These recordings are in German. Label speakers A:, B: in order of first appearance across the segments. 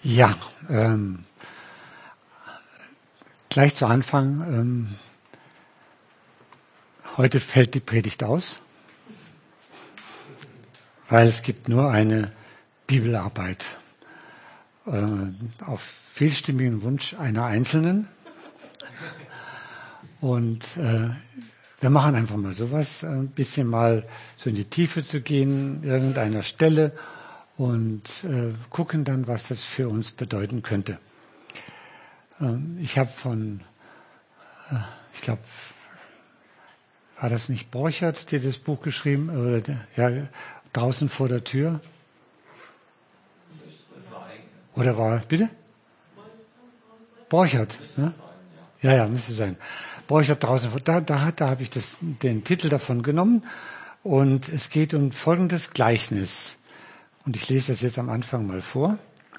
A: Ja, gleich zu Anfang, heute fällt die Predigt aus, weil es gibt nur eine Bibelarbeit auf vielstimmigen Wunsch einer Einzelnen. Und wir machen einfach mal sowas, ein bisschen mal so in die Tiefe zu gehen, irgendeiner Stelle und gucken dann, was das für uns bedeuten könnte. Ich habe ich glaube, war das nicht Borchert, der das Buch geschrieben, oder ja, draußen vor der Tür? Oder war, bitte? Borchert, ne? Ja, müsste sein. Borchert draußen vor, da habe ich den Titel davon genommen und es geht um folgendes Gleichnis. Und ich lese das jetzt am Anfang mal vor.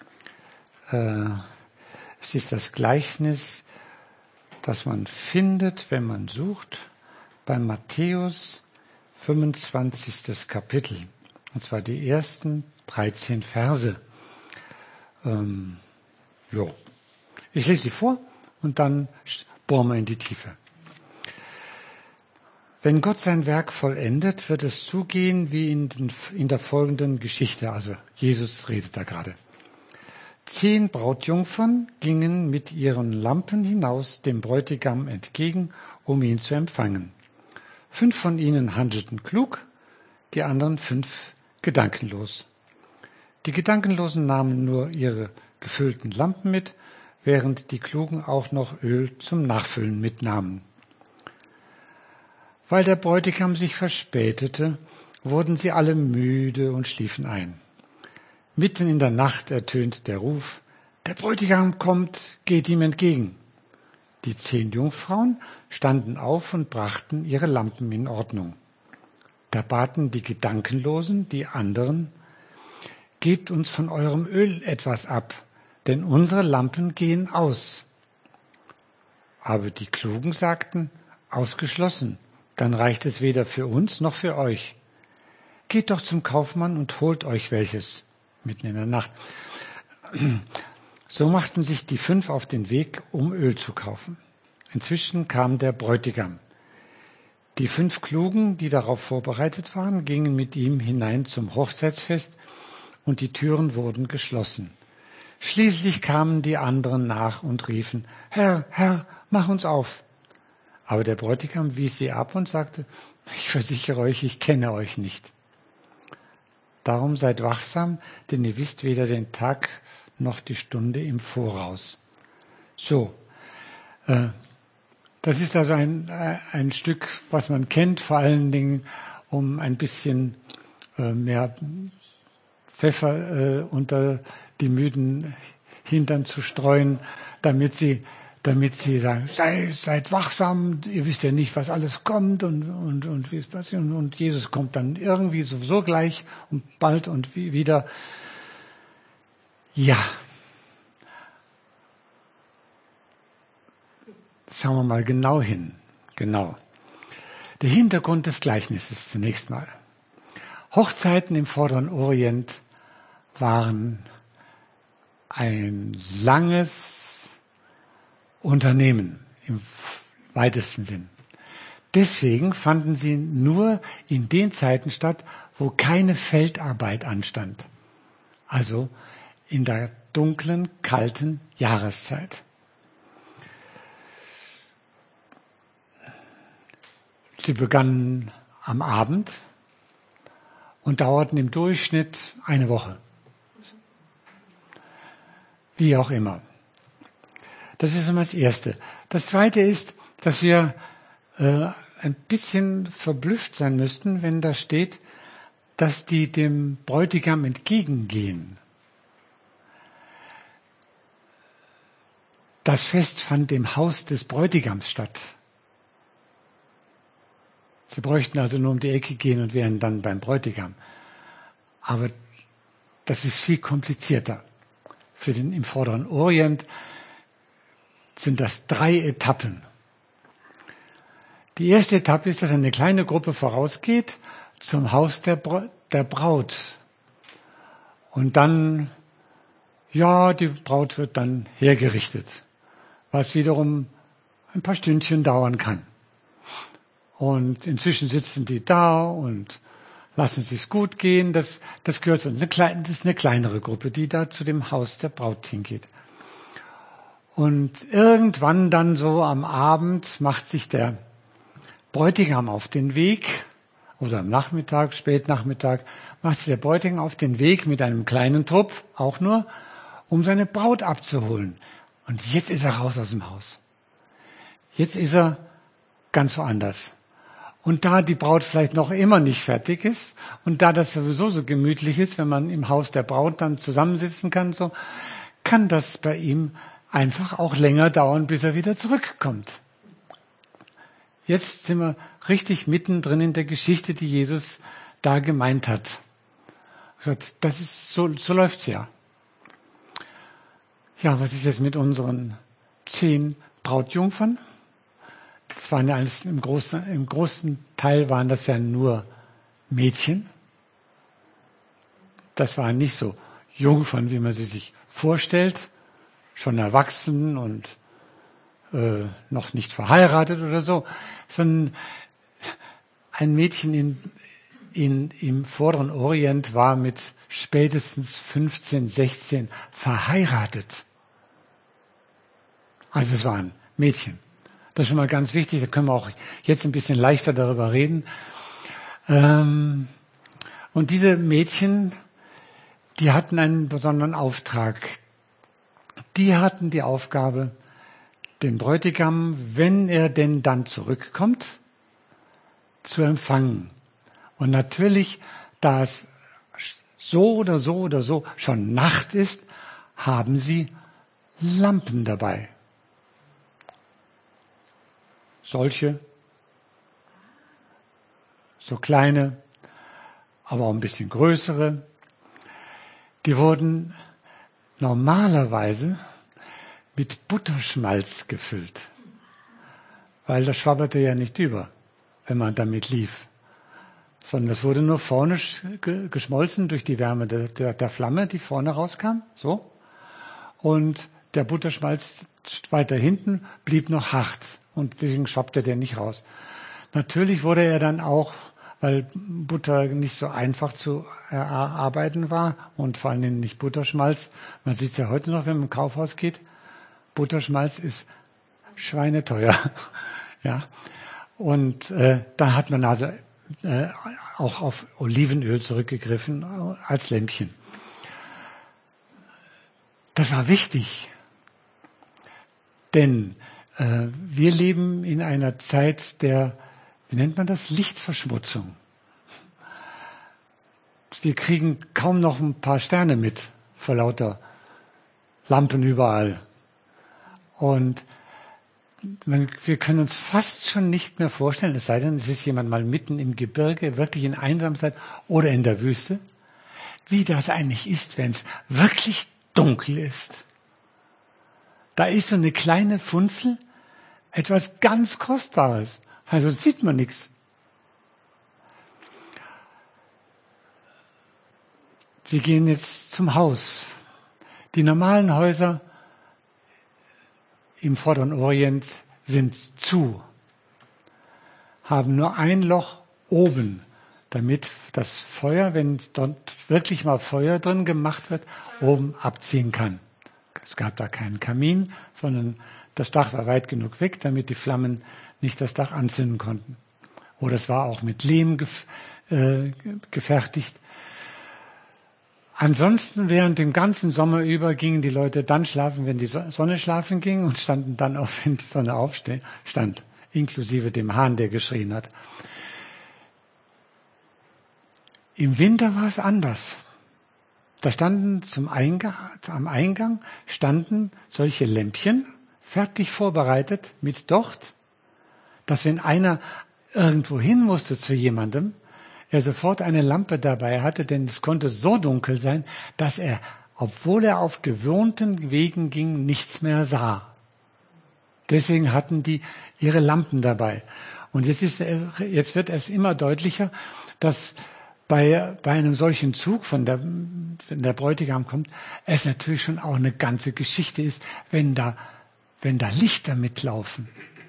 A: Es ist das Gleichnis, das man findet, wenn man sucht, bei Matthäus 25. Kapitel. Und zwar die ersten 13 Verse. Ich lese sie vor und dann bohren wir in die Tiefe. Wenn Gott sein Werk vollendet, wird es zugehen wie in der folgenden Geschichte. Also Jesus redet da gerade. 10 Brautjungfern gingen mit ihren Lampen hinaus dem Bräutigam entgegen, um ihn zu empfangen. 5 von ihnen handelten klug, die anderen 5 gedankenlos. Die Gedankenlosen nahmen nur ihre gefüllten Lampen mit, während die Klugen auch noch Öl zum Nachfüllen mitnahmen. Weil der Bräutigam sich verspätete, wurden sie alle müde und schliefen ein. Mitten in der Nacht ertönt der Ruf: Der Bräutigam kommt, geht ihm entgegen. Die 10 Jungfrauen standen auf und brachten ihre Lampen in Ordnung. Da baten die Gedankenlosen die anderen: Gebt uns von eurem Öl etwas ab, denn unsere Lampen gehen aus. Aber die Klugen sagten: Ausgeschlossen, dann reicht es weder für uns noch für euch. Geht doch zum Kaufmann und holt euch welches. Mitten in der Nacht. So machten sich die 5 auf den Weg, um Öl zu kaufen. Inzwischen kam der Bräutigam. Die 5 Klugen, die darauf vorbereitet waren, gingen mit ihm hinein zum Hochzeitsfest und die Türen wurden geschlossen. Schließlich kamen die anderen nach und riefen: Herr, Herr, mach uns auf. Aber der Bräutigam wies sie ab und sagte: Ich versichere euch, ich kenne euch nicht. Darum seid wachsam, denn ihr wisst weder den Tag noch die Stunde im Voraus. So, das ist also ein Stück, was man kennt, vor allen Dingen, um ein bisschen mehr Pfeffer unter die müden Hintern zu streuen, damit sie sagen: Seid wachsam, ihr wisst ja nicht, was alles kommt und wie es passiert. Und Jesus kommt dann irgendwie sowieso gleich und bald und wieder. Ja. Schauen wir mal genau hin. Genau. Der Hintergrund des Gleichnisses zunächst mal. Hochzeiten im Vorderen Orient waren ein langes Unternehmen im weitesten Sinn. Deswegen fanden sie nur in den Zeiten statt, wo keine Feldarbeit anstand. Also in der dunklen, kalten Jahreszeit. Sie begannen am Abend und dauerten im Durchschnitt eine Woche. Wie auch immer. Das ist immer das Erste. Das Zweite ist, dass wir ein bisschen verblüfft sein müssten, wenn da steht, dass die dem Bräutigam entgegengehen. Das Fest fand im Haus des Bräutigams statt. Sie bräuchten also nur um die Ecke gehen und wären dann beim Bräutigam. Aber das ist viel komplizierter. Im Vorderen Orient sind das 3 Etappen. Die erste Etappe ist, dass eine kleine Gruppe vorausgeht zum Haus der Braut. Und dann Ja, die Braut wird dann hergerichtet, was wiederum ein paar Stündchen dauern kann. Und inzwischen sitzen die da und lassen es sich gut gehen. Das gehört zu uns. Das ist eine kleinere Gruppe, die da zu dem Haus der Braut hingeht. Und irgendwann dann so am Abend macht sich der Bräutigam auf den Weg, oder am Nachmittag, Spätnachmittag, macht sich der Bräutigam auf den Weg mit einem kleinen Trupp, auch nur, um seine Braut abzuholen. Und jetzt ist er raus aus dem Haus. Jetzt ist er ganz woanders. Und da die Braut vielleicht noch immer nicht fertig ist und da das sowieso so gemütlich ist, wenn man im Haus der Braut dann zusammensitzen kann, so, kann das bei ihm einfach auch länger dauern, bis er wieder zurückkommt. Jetzt sind wir richtig mittendrin in der Geschichte, die Jesus da gemeint hat. Das ist so läuft's ja. Ja, was ist jetzt mit unseren 10 Brautjungfern? Das waren ja alles im großen Teil waren das ja nur Mädchen. Das waren nicht so Jungfern, wie man sie sich vorstellt, schon erwachsen und noch nicht verheiratet oder so, sondern ein Mädchen im Vorderen Orient war mit spätestens 15, 16 verheiratet. Also es waren Mädchen. Das ist schon mal ganz wichtig, da können wir auch jetzt ein bisschen leichter darüber reden. Und diese Mädchen, die hatten einen besonderen Auftrag. Die hatten die Aufgabe, den Bräutigam, wenn er denn dann zurückkommt, zu empfangen. Und natürlich, da es so oder so schon Nacht ist, haben sie Lampen dabei. Solche, so kleine, aber auch ein bisschen größere. Die wurden normalerweise mit Butterschmalz gefüllt, weil das schwabberte ja nicht über, wenn man damit lief, sondern das wurde nur vorne geschmolzen durch die Wärme der Flamme, die vorne rauskam, so. Und der Butterschmalz weiter hinten blieb noch hart und deswegen schwappte der nicht raus. Natürlich wurde er dann auch, weil Butter nicht so einfach zu erarbeiten war und vor allem nicht Butterschmalz. Man sieht es ja heute noch, wenn man im Kaufhaus geht. Butterschmalz ist schweineteuer. Ja. Und da hat man also auch auf Olivenöl zurückgegriffen als Lämpchen. Das war wichtig, denn wir leben in einer Zeit der, wie nennt man das, Lichtverschmutzung. Wir kriegen kaum noch ein paar Sterne mit vor lauter Lampen überall. Und wir können uns fast schon nicht mehr vorstellen, es sei denn, es ist jemand mal mitten im Gebirge, wirklich in Einsamkeit oder in der Wüste, wie das eigentlich ist, wenn es wirklich dunkel ist. Da ist so eine kleine Funzel, etwas ganz Kostbares. Also sieht man nichts. Wir gehen jetzt zum Haus. Die normalen Häuser im Vorderen Orient sind zu, haben nur ein Loch oben, damit das Feuer, wenn dort wirklich mal Feuer drin gemacht wird, oben abziehen kann. Es gab da keinen Kamin, sondern das Dach war weit genug weg, damit die Flammen nicht das Dach anzünden konnten. Oder es war auch mit Lehm gefertigt. Ansonsten während dem ganzen Sommer über gingen die Leute dann schlafen, wenn die Sonne schlafen ging und standen dann auf, wenn die Sonne aufstand, inklusive dem Hahn, der geschrien hat. Im Winter war es anders. Da standen am Eingang standen solche Lämpchen, fertig vorbereitet mit Docht, dass wenn einer irgendwo hin musste zu jemandem, er sofort eine Lampe dabei hatte, denn es konnte so dunkel sein, dass er, obwohl er auf gewohnten Wegen ging, nichts mehr sah. Deswegen hatten die ihre Lampen dabei. Und jetzt wird es immer deutlicher, dass bei einem solchen Zug, wenn der Bräutigam kommt, es natürlich schon auch eine ganze Geschichte ist, wenn da Lichter mitlaufen.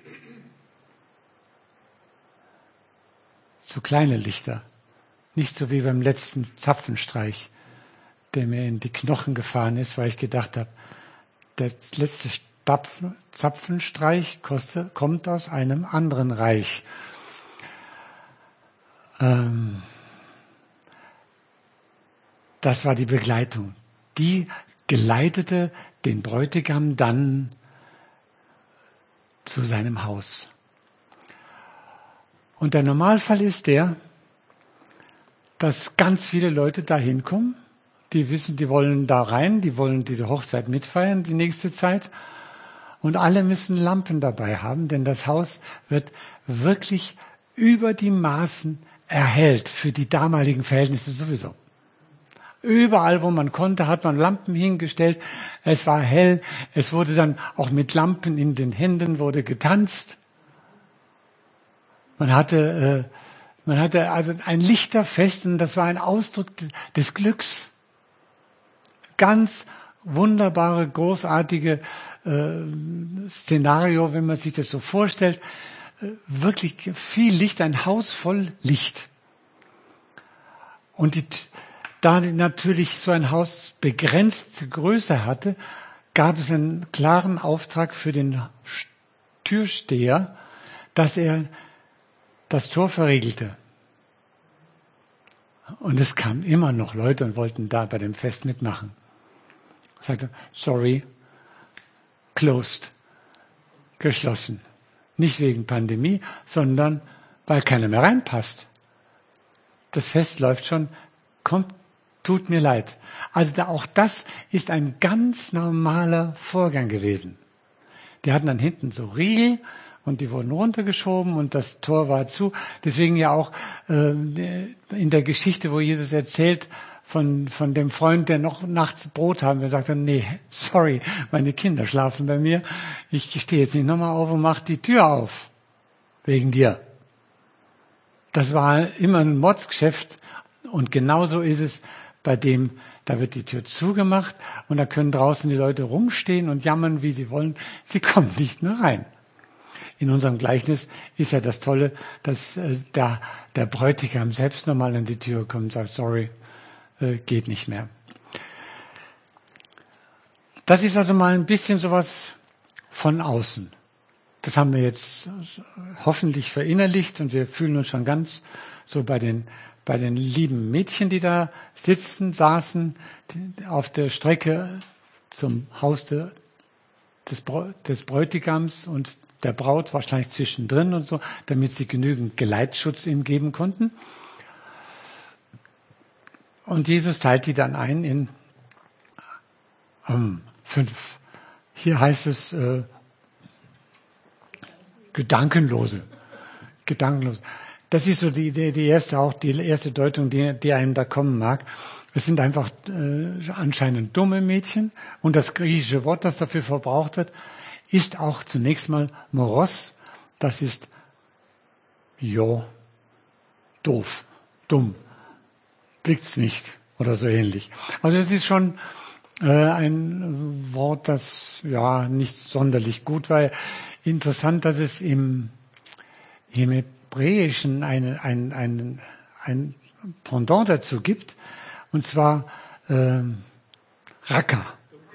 A: So kleine Lichter. Nicht so wie beim letzten Zapfenstreich, der mir in die Knochen gefahren ist, weil ich gedacht habe, der letzte Zapfenstreich kommt aus einem anderen Reich. Das war die Begleitung. Die geleitete den Bräutigam dann zu seinem Haus. Und der Normalfall ist dass ganz viele Leute da hinkommen, die wissen, die wollen da rein, die wollen diese Hochzeit mitfeiern, die nächste Zeit. Und alle müssen Lampen dabei haben, denn das Haus wird wirklich über die Maßen erhellt, für die damaligen Verhältnisse sowieso. Überall, wo man konnte, hat man Lampen hingestellt. Es war hell. Es wurde dann auch mit Lampen in den Händen wurde getanzt. Man hatte also ein Lichterfest und das war ein Ausdruck des Glücks. Ganz wunderbare, großartige Szenario, wenn man sich das so vorstellt. Wirklich viel Licht, ein Haus voll Licht. Und da natürlich so ein Haus begrenzte Größe hatte, gab es einen klaren Auftrag für den Türsteher, dass er das Tor verriegelte. Und es kamen immer noch Leute und wollten da bei dem Fest mitmachen. Ich sagte, sorry, closed, geschlossen. Nicht wegen Pandemie, sondern weil keiner mehr reinpasst. Das Fest läuft schon, kommt, tut mir leid. Also auch das ist ein ganz normaler Vorgang gewesen. Die hatten dann hinten so Riegel und die wurden runtergeschoben und das Tor war zu. Deswegen ja auch in der Geschichte, wo Jesus erzählt von dem Freund, der noch nachts Brot haben will, sagt er, nee, sorry, meine Kinder schlafen bei mir. Ich stehe jetzt nicht nochmal auf und mache die Tür auf. Wegen dir. Das war immer ein Mordsgeschäft und genauso ist es bei dem, da wird die Tür zugemacht und da können draußen die Leute rumstehen und jammern, wie sie wollen. Sie kommen nicht mehr rein. In unserem Gleichnis ist ja das Tolle, dass der Bräutigam selbst nochmal an die Tür kommt und sagt, sorry, geht nicht mehr. Das ist also mal ein bisschen sowas von außen. Das haben wir jetzt hoffentlich verinnerlicht und wir fühlen uns schon ganz so bei den lieben Mädchen, die da saßen auf der Strecke zum Haus des Bräutigams und der Braut, wahrscheinlich zwischendrin und so, damit sie genügend Geleitschutz ihm geben konnten. Und Jesus teilt die dann ein in 5. Hier heißt es Gedankenlose. Das ist so die erste Deutung, die einem da kommen mag. Es sind einfach anscheinend dumme Mädchen. Und das griechische Wort, das dafür verbraucht wird, ist auch zunächst mal moros. Das ist doof, dumm, blickt's nicht oder so ähnlich. Also es ist schon ein Wort, das nicht sonderlich gut war. Interessant, dass es im Hebräischen ein Pendant dazu gibt, und zwar Raka.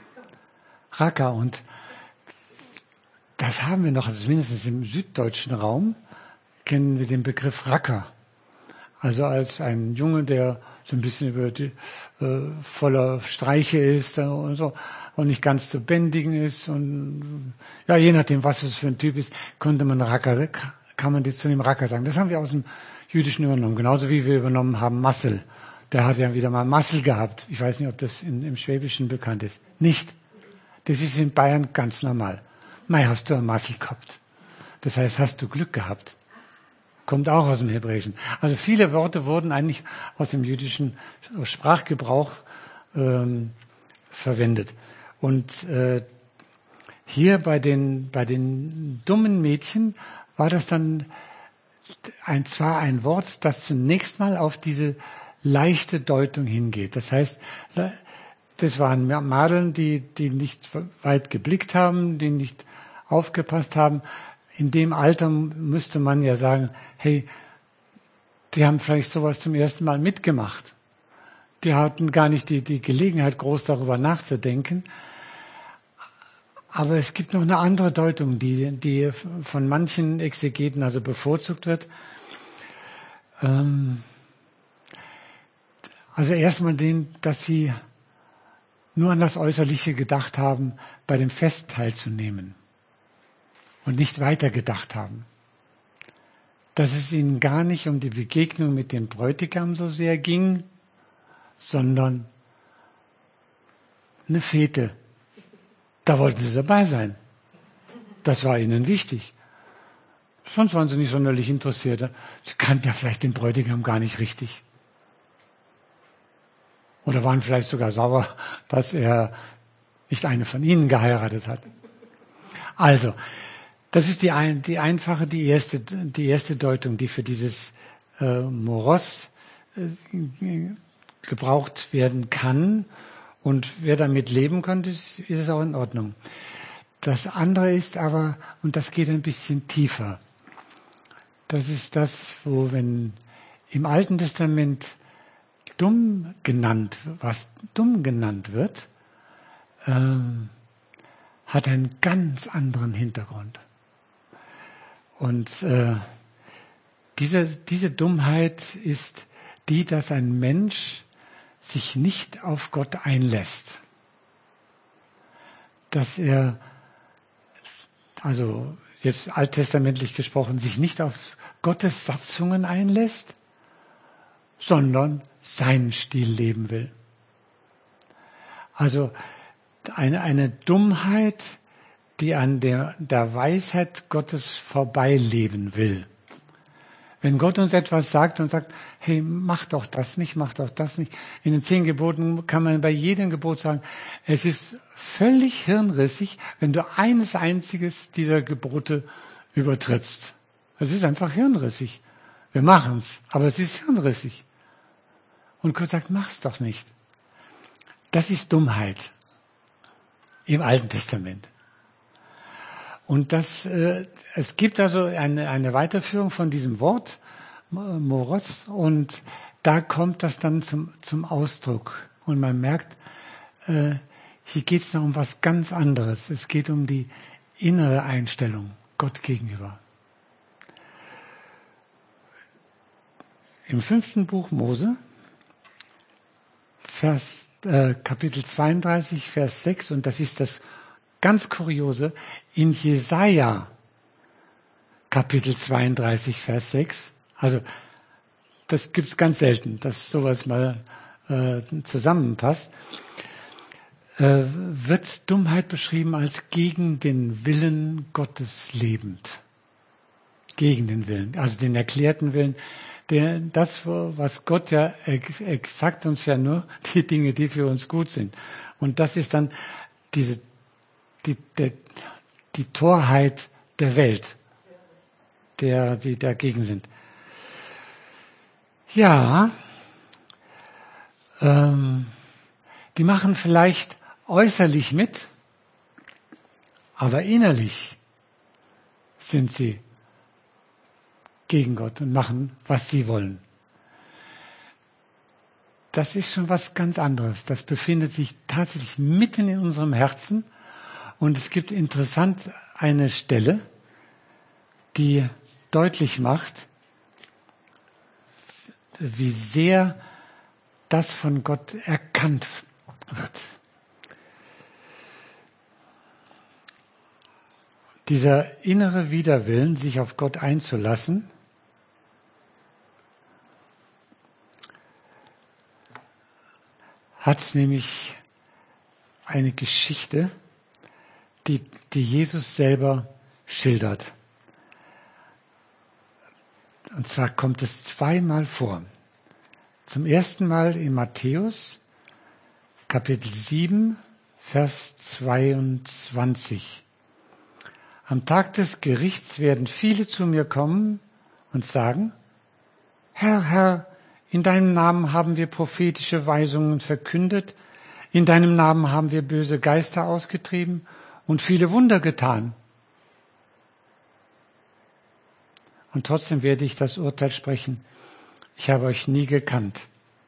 A: Und das haben wir noch, also mindestens im süddeutschen Raum, kennen wir den Begriff Racker. Also als ein Junge, der so ein bisschen voller Streiche ist und so und nicht ganz zu bändigen ist und je nachdem, was es für ein Typ ist, kann man zu dem Racker sagen. Das haben wir aus dem Jüdischen übernommen, genauso wie wir übernommen haben Massel. Der hat ja wieder mal Massel gehabt. Ich weiß nicht, ob das im Schwäbischen bekannt ist. Nicht. Das ist in Bayern ganz normal. Mei, hast du ein Massel gehabt. Das heißt, hast du Glück gehabt. Kommt auch aus dem Hebräischen. Also viele Worte wurden eigentlich aus dem jüdischen Sprachgebrauch verwendet. Und hier bei den dummen Mädchen war das dann zwar ein Wort, das zunächst mal auf diese leichte Deutung hingeht. Das heißt, das waren Madeln, die nicht weit geblickt haben, die nicht aufgepasst haben. In dem Alter müsste man ja sagen, hey, die haben vielleicht sowas zum ersten Mal mitgemacht. Die hatten gar nicht die Gelegenheit, groß darüber nachzudenken. Aber es gibt noch eine andere Deutung, die von manchen Exegeten also bevorzugt wird. Also erstmal dass sie nur an das Äußerliche gedacht haben, bei dem Fest teilzunehmen und nicht weiter gedacht haben. Dass es ihnen gar nicht um die Begegnung mit dem Bräutigam so sehr ging, sondern eine Fete. Da wollten sie dabei sein. Das war ihnen wichtig. Sonst waren sie nicht sonderlich interessiert. Sie kannten ja vielleicht den Bräutigam gar nicht richtig. Oder waren vielleicht sogar sauer, dass er nicht eine von ihnen geheiratet hat. Also, das ist die einfache, die erste Deutung, die für dieses Moros gebraucht werden kann. Und wer damit leben kann, ist es auch in Ordnung. Das andere ist aber, und das geht ein bisschen tiefer, das ist das, wo wenn im Alten Testament was dumm genannt wird, hat einen ganz anderen Hintergrund. Und diese Dummheit ist die, dass ein Mensch sich nicht auf Gott einlässt. Dass er, also jetzt alttestamentlich gesprochen, sich nicht auf Gottes Satzungen einlässt, sondern seinen Stil leben will. Also eine Dummheit, die an der Weisheit Gottes vorbeileben will. Wenn Gott uns etwas sagt und sagt, hey, mach doch das nicht, mach doch das nicht. In den 10 Geboten kann man bei jedem Gebot sagen, es ist völlig hirnrissig, wenn du eines einziges dieser Gebote übertrittst. Es ist einfach hirnrissig. Wir machen's, aber es ist hirnrissig. Und Gott sagt, mach's doch nicht. Das ist Dummheit im Alten Testament. Und es gibt also eine Weiterführung von diesem Wort, Moros, und da kommt das dann zum Ausdruck. Und man merkt, hier geht es noch um was ganz anderes. Es geht um die innere Einstellung Gott gegenüber. Im 5. Buch Mose, Kapitel 32, Vers 6, und das ist das ganz kuriose, in Jesaja, Kapitel 32, Vers 6, also das gibt's ganz selten, dass sowas mal zusammenpasst, wird Dummheit beschrieben als gegen den Willen Gottes lebend. Gegen den Willen, also den erklärten Willen. Das, was Gott ja sagt uns ja nur die Dinge, die für uns gut sind. Und das ist dann die Torheit der Welt, die dagegen sind. Ja, die machen vielleicht äußerlich mit, aber innerlich sind sie gegen Gott und machen, was sie wollen. Das ist schon was ganz anderes. Das befindet sich tatsächlich mitten in unserem Herzen. Und es gibt interessant eine Stelle, die deutlich macht, wie sehr das von Gott erkannt wird. Dieser innere Widerwillen, sich auf Gott einzulassen, hat nämlich eine Geschichte, die Jesus selber schildert. Und zwar kommt es 2-mal vor. Zum ersten Mal in Matthäus, Kapitel 7, Vers 22. Am Tag des Gerichts werden viele zu mir kommen und sagen, Herr, Herr, In deinem Namen haben wir prophetische Weisungen verkündet. In deinem Namen haben wir böse Geister ausgetrieben und viele Wunder getan. Und trotzdem werde ich das Urteil sprechen. Ich habe euch nie gekannt.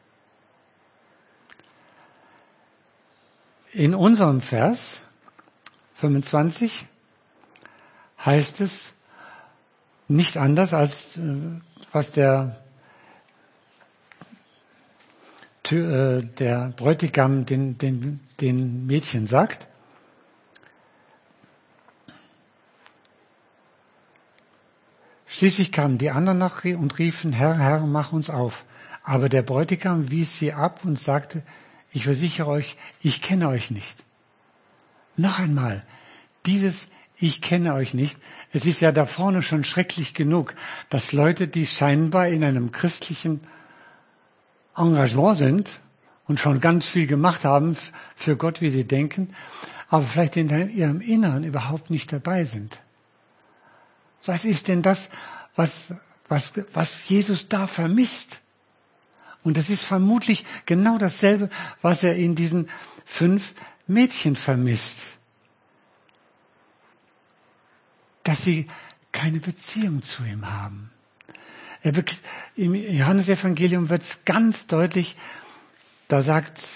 A: In unserem Vers 25 heißt es nicht anders, als was der Bräutigam den Mädchen sagt. Schließlich kamen die anderen nach und riefen, Herr, Herr, mach uns auf. Aber der Bräutigam wies sie ab und sagte, ich versichere euch, ich kenne euch nicht. Noch einmal, dieses Ich kenne euch nicht. Es ist ja da vorne schon schrecklich genug, dass Leute, die scheinbar in einem christlichen Engagement sind und schon ganz viel gemacht haben für Gott, wie sie denken, aber vielleicht in ihrem Inneren überhaupt nicht dabei sind. Was ist denn das, was Jesus da vermisst? Und das ist vermutlich genau dasselbe, was er in diesen 5 Mädchen vermisst. Dass sie keine Beziehung zu ihm haben. Im Johannesevangelium wird es ganz deutlich, da sagt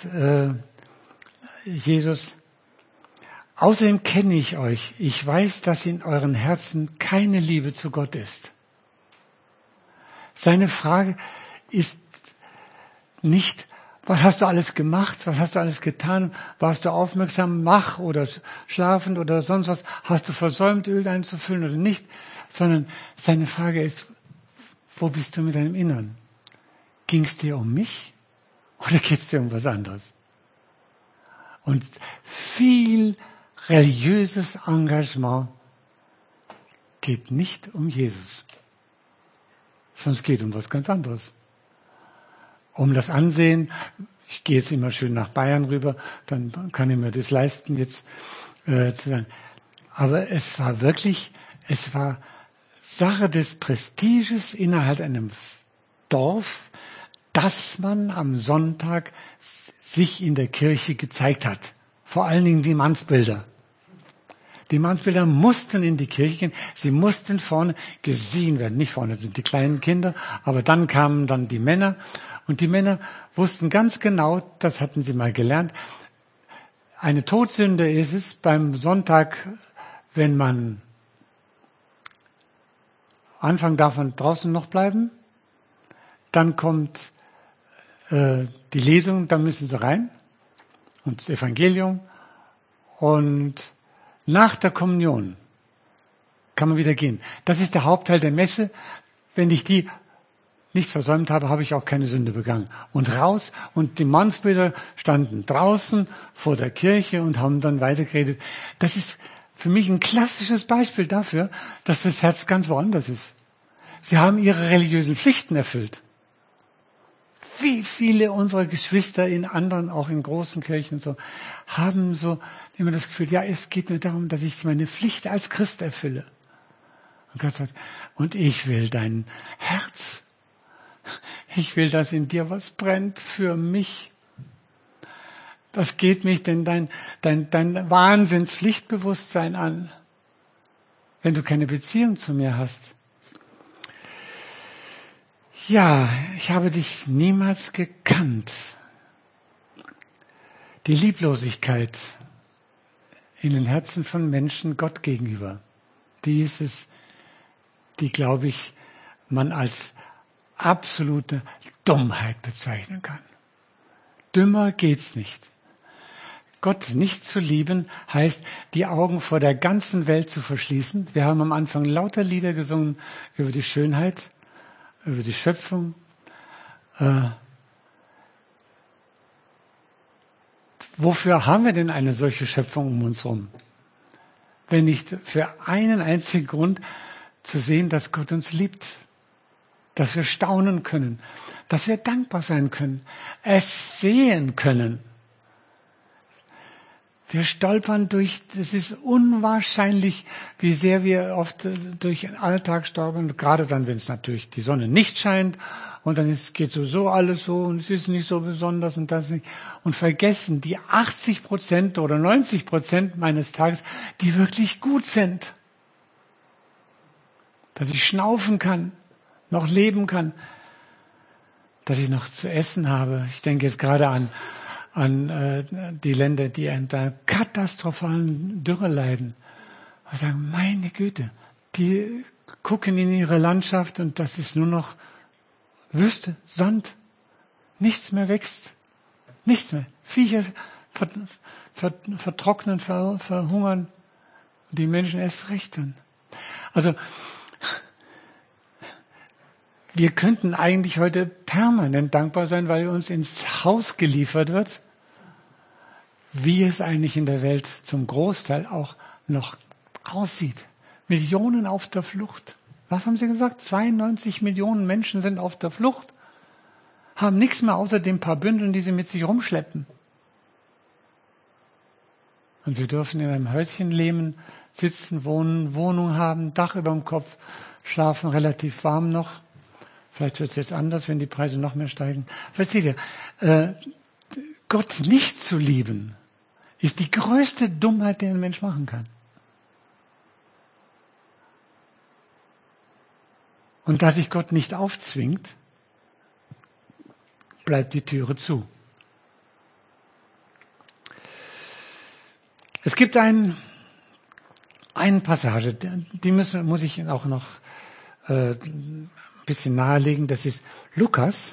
A: Jesus, außerdem kenne ich euch, ich weiß, dass in euren Herzen keine Liebe zu Gott ist. Seine Frage ist nicht, was hast du alles gemacht, was hast du alles getan, warst du aufmerksam, wach oder schlafend oder sonst was, hast du versäumt, Öl einzufüllen oder nicht, sondern seine Frage ist, wo bist du mit deinem Innern? Ging es dir um mich oder geht es dir um was anderes? Und viel religiöses Engagement geht nicht um Jesus, sondern es geht um was ganz anderes. Um das Ansehen, ich gehe jetzt immer schön nach Bayern rüber, dann kann ich mir das leisten, jetzt zu sagen. Aber es war Sache des Prestiges innerhalb einem Dorf, dass man am Sonntag sich in der Kirche gezeigt hat. Vor allen Dingen die Mannsbilder. Die Mannsbilder mussten in die Kirche gehen, sie mussten vorne gesehen werden. Nicht vorne sind die kleinen Kinder, aber dann kamen dann die Männer. Und die Männer wussten ganz genau, das hatten sie mal gelernt, eine Todsünde ist es beim Sonntag, wenn man Anfang darf man draußen noch bleiben, dann kommt die Lesung, dann müssen sie rein und das Evangelium und nach der Kommunion kann man wieder gehen. Das ist der Hauptteil der Messe. Wenn ich die nicht versäumt habe, habe ich auch keine Sünde begangen. Und raus, und die Mannsbilder standen draußen vor der Kirche und haben dann weitergeredet. Das ist für mich ein klassisches Beispiel dafür, dass das Herz ganz woanders ist. Sie haben ihre religiösen Pflichten erfüllt. Wie viele unserer Geschwister in anderen, auch in großen Kirchen und so, haben so immer das Gefühl, ja, es geht mir darum, dass ich meine Pflicht als Christ erfülle. Und Gott sagt, und ich will dein Herz. Ich will, dass in dir was brennt für mich. Was geht mich denn dein Wahnsinnspflichtbewusstsein an, wenn du keine Beziehung zu mir hast? Ja, ich habe dich niemals gekannt. Die Lieblosigkeit in den Herzen von Menschen Gott gegenüber, die ist es, die, glaube ich, man als absolute Dummheit bezeichnen kann. Dümmer geht's nicht. Gott nicht zu lieben, heißt, die Augen vor der ganzen Welt zu verschließen. Wir haben am Anfang lauter Lieder gesungen über die Schönheit, über die Schöpfung. Wofür haben wir denn eine solche Schöpfung um uns herum? Wenn nicht für einen einzigen Grund zu sehen, dass Gott uns liebt. Dass wir staunen können. Dass wir dankbar sein können. Es sehen können. Wir stolpern es ist unwahrscheinlich, wie sehr wir oft durch den Alltag stolpern, gerade dann, wenn es natürlich die Sonne nicht scheint und dann geht so alles so und es ist nicht so besonders und das nicht und vergessen die 80% oder 90% meines Tages, die wirklich gut sind. Dass ich schnaufen kann, noch leben kann, dass ich noch zu essen habe. Ich denke jetzt gerade an die Länder, die an der katastrophalen Dürre leiden. Und sagen, meine Güte, die gucken in ihre Landschaft und das ist nur noch Wüste, Sand. Nichts mehr wächst. Nichts mehr. Viecher vertrocknen, verhungern. Und die Menschen erst recht dann. Also, wir könnten eigentlich heute permanent dankbar sein, weil uns ins Haus geliefert wird, wie es eigentlich in der Welt zum Großteil auch noch aussieht. Millionen auf der Flucht. Was haben Sie gesagt? 92 Millionen Menschen sind auf der Flucht, haben nichts mehr außer den paar Bündeln, die sie mit sich rumschleppen. Und wir dürfen in einem Häuschen leben, sitzen, wohnen, Wohnung haben, Dach über dem Kopf, schlafen relativ warm noch. Vielleicht wird es jetzt anders, wenn die Preise noch mehr steigen. Versteht ihr? Gott nicht zu lieben, ist die größte Dummheit, die ein Mensch machen kann. Und da sich Gott nicht aufzwingt, bleibt die Türe zu. Es gibt eine Passage, die muss ich auch noch ein bisschen nahelegen. Das ist Lukas.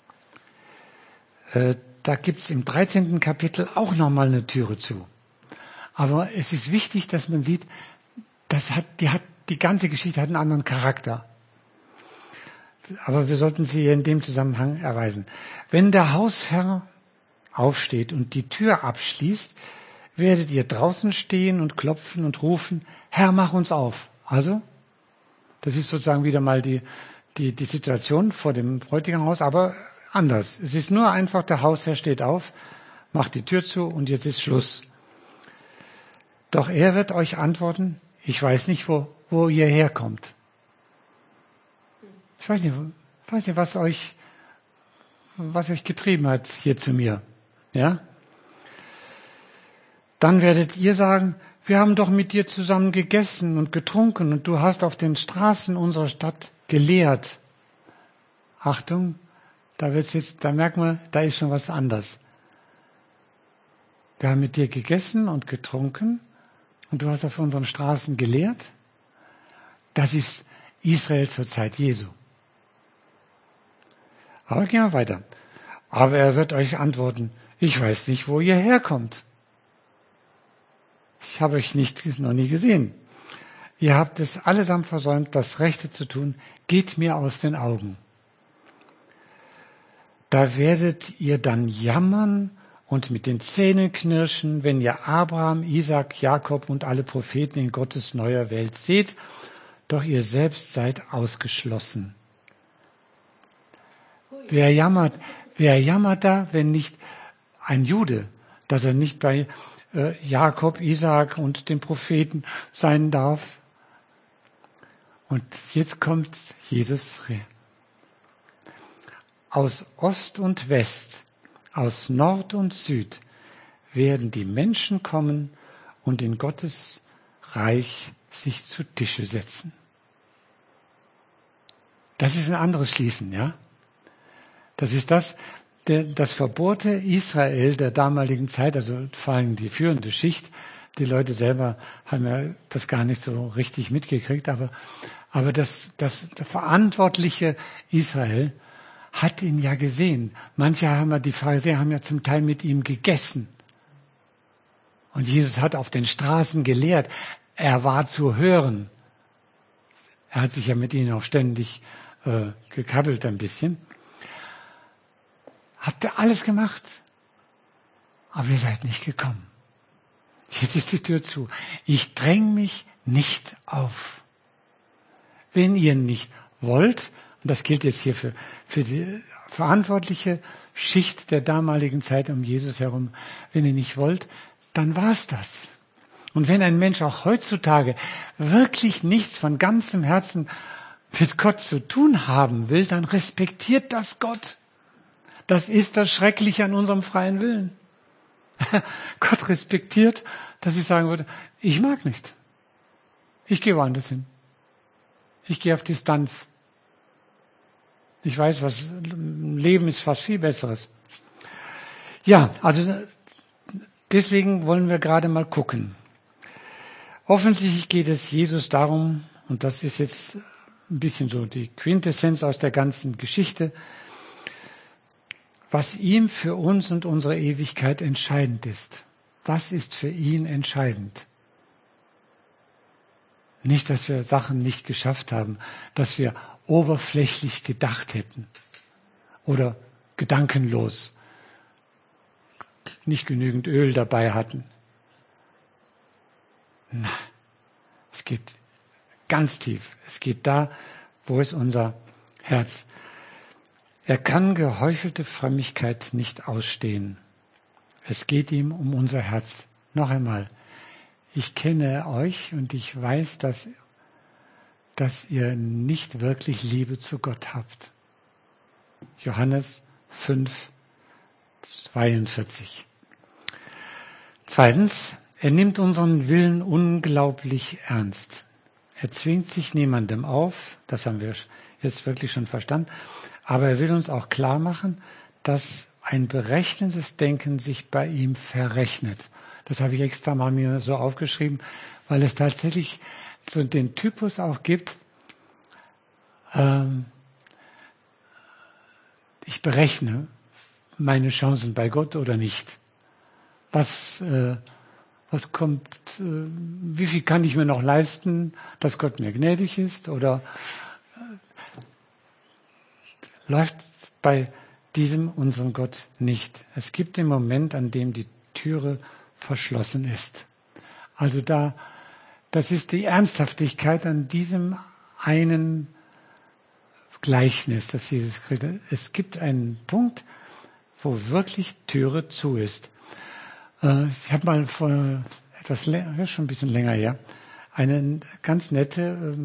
A: Da gibt es im 13. Kapitel auch nochmal eine Türe zu. Aber es ist wichtig, dass man sieht, die ganze Geschichte hat einen anderen Charakter. Aber wir sollten sie in dem Zusammenhang erweisen. Wenn der Hausherr aufsteht und die Tür abschließt, werdet ihr draußen stehen und klopfen und rufen, Herr, mach uns auf. Also, das ist sozusagen wieder mal die Situation vor dem Bräutigamhaus, aber anders. Es ist nur einfach, der Hausherr steht auf, macht die Tür zu und jetzt ist Schluss. Doch er wird euch antworten, ich weiß nicht, wo ihr herkommt. Ich weiß nicht, was euch getrieben hat hier zu mir. Ja? Dann werdet ihr sagen, wir haben doch mit dir zusammen gegessen und getrunken und du hast auf den Straßen unserer Stadt gelehrt. Achtung, da merkt man, da ist schon was anders. Wir haben mit dir gegessen und getrunken und du hast auf unseren Straßen gelehrt. Das ist Israel zur Zeit Jesu. Aber gehen wir weiter. Aber er wird euch antworten, ich weiß nicht, wo ihr herkommt. Ich habe euch noch nie gesehen. Ihr habt es allesamt versäumt, das Rechte zu tun. Geht mir aus den Augen. Da werdet ihr dann jammern und mit den Zähnen knirschen, wenn ihr Abraham, Isaak, Jakob und alle Propheten in Gottes neuer Welt seht, doch ihr selbst seid ausgeschlossen. Wer jammert da, wenn nicht ein Jude, dass er nicht bei Jakob, Isaak und den Propheten sein darf? Und jetzt kommt Jesus. Aus Ost und West, aus Nord und Süd werden die Menschen kommen und in Gottes Reich sich zu Tische setzen. Das ist ein anderes Schließen, ja? Das ist das verbohrte Israel der damaligen Zeit, also vor allem die führende Schicht. Die Leute selber haben ja das gar nicht so richtig mitgekriegt, aber der verantwortliche Israel hat ihn ja gesehen. Die Pharisäer haben ja zum Teil mit ihm gegessen. Und Jesus hat auf den Straßen gelehrt. Er war zu hören. Er hat sich ja mit ihnen auch ständig gekabbelt ein bisschen. Habt ihr alles gemacht? Aber ihr seid nicht gekommen. Jetzt ist die Tür zu. Ich dränge mich nicht auf. Wenn ihr nicht wollt, und das gilt jetzt hier für die verantwortliche Schicht der damaligen Zeit um Jesus herum, wenn ihr nicht wollt, dann war's das. Und wenn ein Mensch auch heutzutage wirklich nichts von ganzem Herzen mit Gott zu tun haben will, dann respektiert das Gott. Das ist das Schreckliche an unserem freien Willen. Gott respektiert, dass ich sagen würde, ich mag nicht. Ich gehe woanders hin. Ich gehe auf Distanz. Ich weiß, Leben ist was viel Besseres. Ja, also deswegen wollen wir gerade mal gucken. Offensichtlich geht es Jesus darum, und das ist jetzt ein bisschen so die Quintessenz aus der ganzen Geschichte, was ihm für uns und unsere Ewigkeit entscheidend ist. Was ist für ihn entscheidend? Nicht, dass wir Sachen nicht geschafft haben, dass wir oberflächlich gedacht hätten oder gedankenlos nicht genügend Öl dabei hatten. Nein, es geht ganz tief. Es geht da, wo ist unser Herz. Er kann geheuchelte Frömmigkeit nicht ausstehen. Es geht ihm um unser Herz. Noch einmal, ich kenne euch und ich weiß, dass ihr nicht wirklich Liebe zu Gott habt. Johannes 5, 42. Zweitens, er nimmt unseren Willen unglaublich ernst. Er zwingt sich niemandem auf, das haben wir jetzt wirklich schon verstanden, aber er will uns auch klar machen, dass ein berechnendes Denken sich bei ihm verrechnet. Das habe ich extra mal mir so aufgeschrieben, weil es tatsächlich so den Typus auch gibt, ich berechne meine Chancen bei Gott oder nicht. Was kommt, wie viel kann ich mir noch leisten, dass Gott mir gnädig ist, oder läuft bei diesem unserem Gott nicht. Es gibt den Moment, an dem die Türe verschlossen ist. Also das ist die Ernsthaftigkeit an diesem einen Gleichnis, das Jesus kriegt. Es gibt einen Punkt, wo wirklich Türe zu ist. Ich habe mal vor etwas länger, schon ein bisschen länger her, eine ganz nette,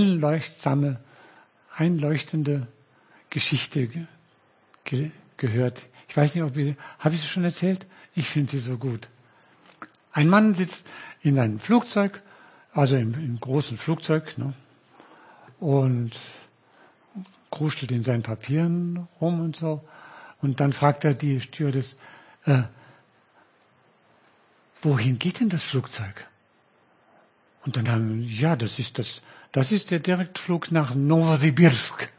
A: einleuchtende Geschichte gehört. Ich weiß nicht, habe ich sie schon erzählt? Ich finde sie so gut. Ein Mann sitzt in einem Flugzeug, also im großen Flugzeug, ne, und kruschelt in seinen Papieren rum und so. Und dann fragt er die Stewardess, wohin geht denn das Flugzeug? Und dann haben wir, ja, das ist der Direktflug nach Novosibirsk.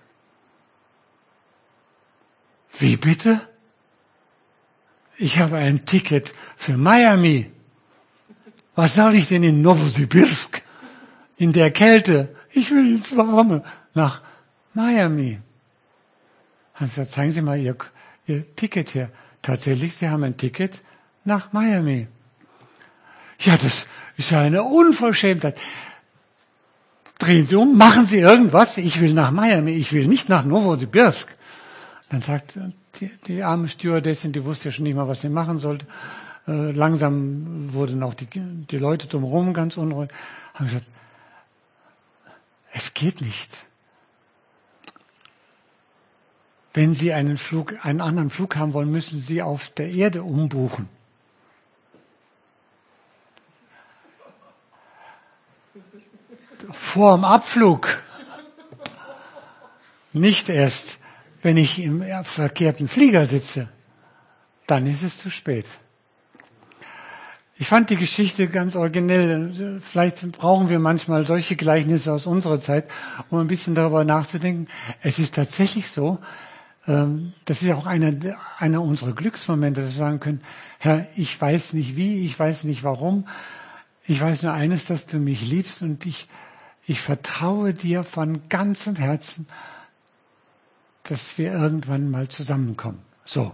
A: Wie bitte? Ich habe ein Ticket für Miami. Was soll ich denn in Novosibirsk? In der Kälte. Ich will ins Warme. Nach Miami. Also zeigen Sie mal Ihr Ticket her. Tatsächlich, Sie haben ein Ticket nach Miami. Ja, das ist ja eine Unverschämtheit. Drehen Sie um, machen Sie irgendwas. Ich will nach Miami. Ich will nicht nach Novosibirsk. Dann sagt die arme Stewardessin, die wusste ja schon nicht mal, was sie machen sollte. Langsam wurden auch die Leute drumherum ganz unruhig. Haben gesagt, es geht nicht. Wenn Sie einen anderen Flug haben wollen, müssen Sie auf der Erde umbuchen. Vor dem Abflug. Nicht erst, wenn ich im verkehrten Flieger sitze. Dann ist es zu spät. Ich fand die Geschichte ganz originell. Vielleicht brauchen wir manchmal solche Gleichnisse aus unserer Zeit, um ein bisschen darüber nachzudenken. Es ist tatsächlich so, das ist auch einer unserer Glücksmomente, dass wir sagen können, Herr, ich weiß nicht wie, ich weiß nicht warum, ich weiß nur eines, dass du mich liebst und ich vertraue dir von ganzem Herzen, dass wir irgendwann mal zusammenkommen. So.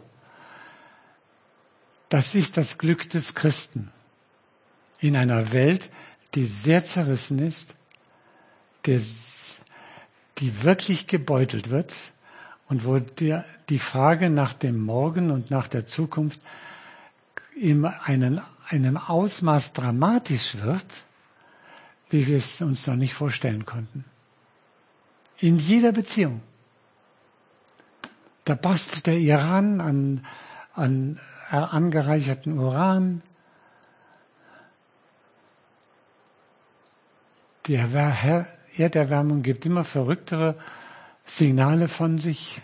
A: Das ist das Glück des Christen. In einer Welt, die sehr zerrissen ist, die wirklich gebeutelt wird und wo die Frage nach dem Morgen und nach der Zukunft ihm einem Ausmaß dramatisch wird, wie wir es uns noch nicht vorstellen konnten. In jeder Beziehung. Da bastelt der Iran an angereicherten Uran. Die Erderwärmung gibt immer verrücktere Signale von sich.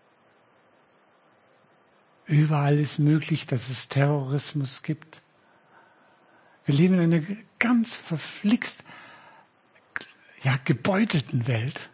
A: Überall ist möglich, dass es Terrorismus gibt. Wir leben in einer ganz verflixt, gebeutelten Welt.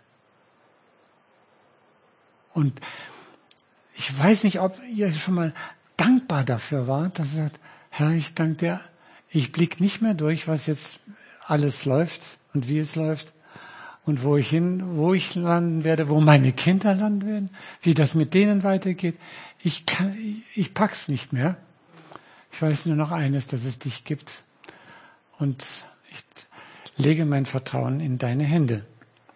A: Und ich weiß nicht, ob ihr schon mal dankbar dafür wart, dass ihr sagt, Herr, ich danke dir, ich blicke nicht mehr durch, was jetzt alles läuft und wie es läuft und wo ich landen werde, wo meine Kinder landen werden, wie das mit denen weitergeht. Ich pack's nicht mehr. Ich weiß nur noch eines, dass es dich gibt. Und ich lege mein Vertrauen in deine Hände.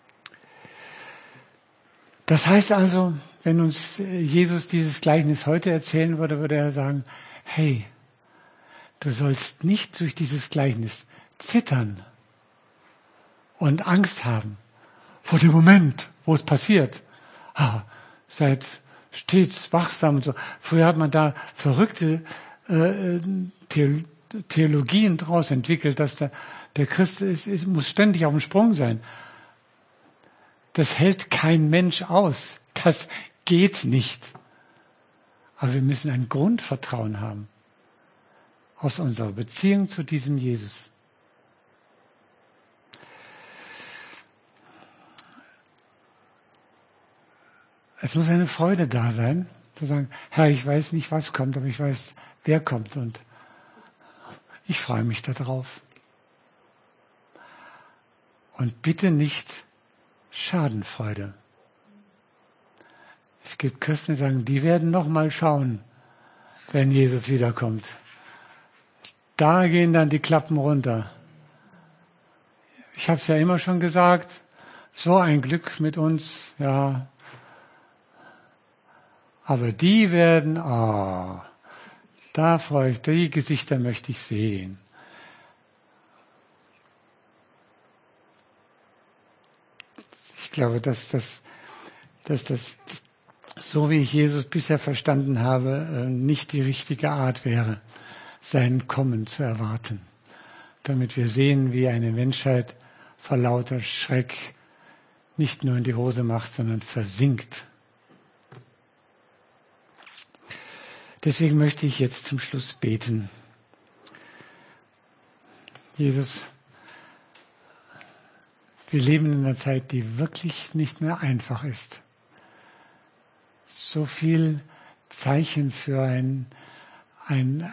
A: Das heißt also, wenn uns Jesus dieses Gleichnis heute erzählen würde, würde er sagen, hey, du sollst nicht durch dieses Gleichnis zittern und Angst haben vor dem Moment, wo es passiert. Seid stets wachsam und so. Früher hat man da verrückte Theologien draus entwickelt, dass der Christ muss ständig auf dem Sprung sein. Das hält kein Mensch aus. Das geht nicht. Aber wir müssen ein Grundvertrauen haben aus unserer Beziehung zu diesem Jesus. Es muss eine Freude da sein, zu sagen, Herr, ich weiß nicht, was kommt, aber ich weiß, wer kommt und ich freue mich darauf. Und bitte nicht Schadenfreude. Es gibt Christen, die sagen, die werden noch mal schauen, wenn Jesus wiederkommt. Da gehen dann die Klappen runter. Ich habe es ja immer schon gesagt, so ein Glück mit uns, ja. Aber die werden, da freue ich, die Gesichter möchte ich sehen. Ich glaube, dass das, so wie ich Jesus bisher verstanden habe, nicht die richtige Art wäre, sein Kommen zu erwarten. Damit wir sehen, wie eine Menschheit vor lauter Schreck nicht nur in die Hose macht, sondern versinkt. Deswegen möchte ich jetzt zum Schluss beten. Jesus, wir leben in einer Zeit, die wirklich nicht mehr einfach ist. So viel Zeichen für ein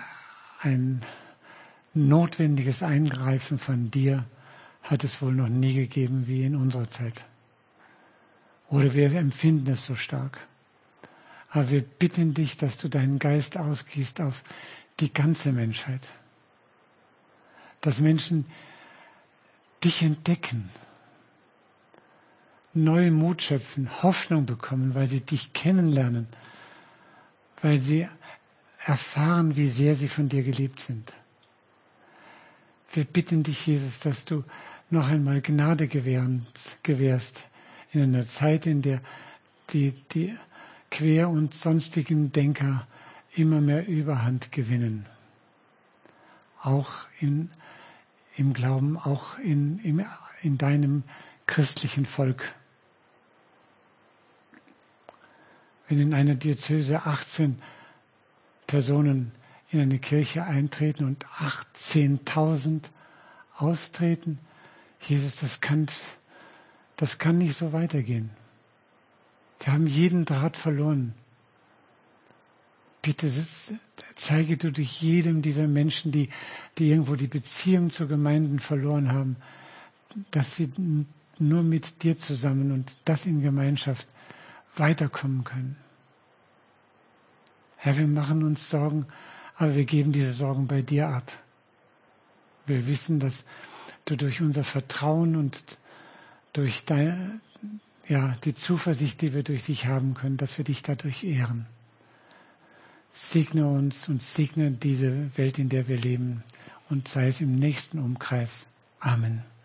A: notwendiges Eingreifen von dir hat es wohl noch nie gegeben wie in unserer Zeit. Oder wir empfinden es so stark. Aber wir bitten dich, dass du deinen Geist ausgießt auf die ganze Menschheit. Dass Menschen dich entdecken, neuen Mut schöpfen, Hoffnung bekommen, weil sie dich kennenlernen, weil sie erfahren, wie sehr sie von dir geliebt sind. Wir bitten dich, Jesus, dass du noch einmal Gnade gewährst in einer Zeit, in der die Quer- und sonstigen Denker immer mehr Überhand gewinnen. Auch im Glauben, auch in deinem christlichen Volk. Wenn in einer Diözese 18 Personen in eine Kirche eintreten und 18.000 austreten, Jesus, das kann nicht so weitergehen. Die haben jeden Draht verloren. Bitte zeige du dich jedem dieser Menschen, die irgendwo die Beziehung zu Gemeinden verloren haben, dass sie nur mit dir zusammen und das in Gemeinschaft weiterkommen können. Herr, wir machen uns Sorgen, aber wir geben diese Sorgen bei dir ab. Wir wissen, dass du durch unser Vertrauen und durch die Zuversicht, die wir durch dich haben können, dass wir dich dadurch ehren. Segne uns und segne diese Welt, in der wir leben und sei es im nächsten Umkreis. Amen.